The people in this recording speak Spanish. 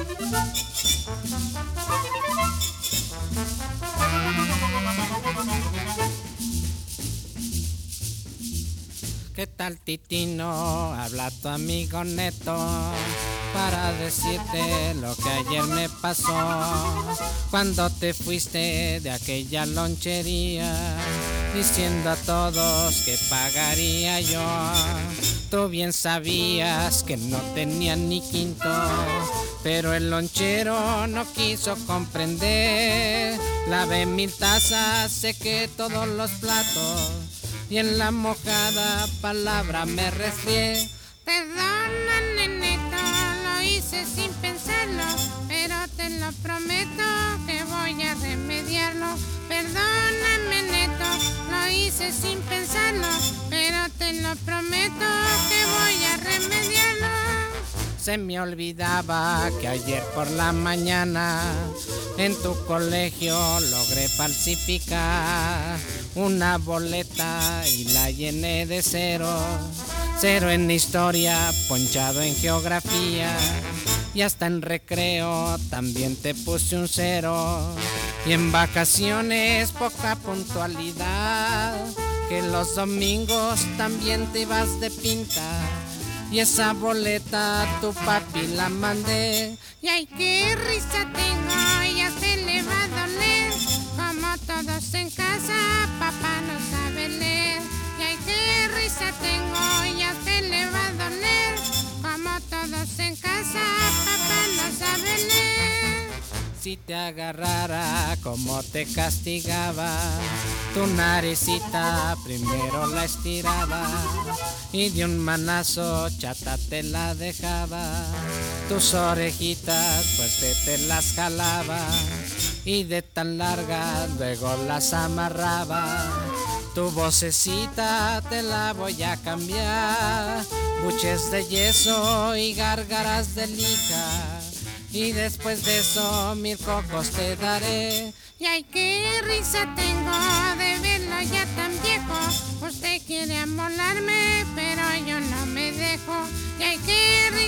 ¿Qué tal, Titino? Habla tu amigo Neto para decirte lo que ayer me pasó cuando te fuiste de aquella lonchería diciendo a todos que pagaría yo. Tú bien sabías que no tenía ni quinto, pero el lonchero no quiso comprender. Lavé 1000 tazas, sequé todos los platos y en la mojada palabra me resfrié. Perdona, nenito, lo hice sin pensarlo, pero te lo prometo que voy a remediarlo. Perdóname, neto, lo hice sin pensarlo, pero te lo prometo que voy a remediarlo. Se me olvidaba que ayer por la mañana en tu colegio logré falsificar una boleta y la llené de cero. Cero en historia, ponchado en geografía y hasta en recreo también te puse un 0. Y en vacaciones poca puntualidad, que los domingos también te ibas de pinta. Y esa boleta a tu papi la mandé. Y ay, qué risa tengo, ya se le va a doler. Como todos en casa, papá no sabe leer. Y ay, qué risa tengo, ya se le va a doler. Como todos en casa, papá no sabe leer. Si te agarrara como te castigaba, tu naricita primero la estiraba y de un manazo chata te la dejaba. Tus orejitas pues te las jalaba y de tan larga luego las amarraba. Tu vocecita te la voy a cambiar, buches de yeso y gárgaras de lija. Y después de eso 1000 cocos te daré. Y ay, qué risa tengo de verlo ya tan viejo. Usted quiere amolarme, pero yo no me dejo. Y ay, qué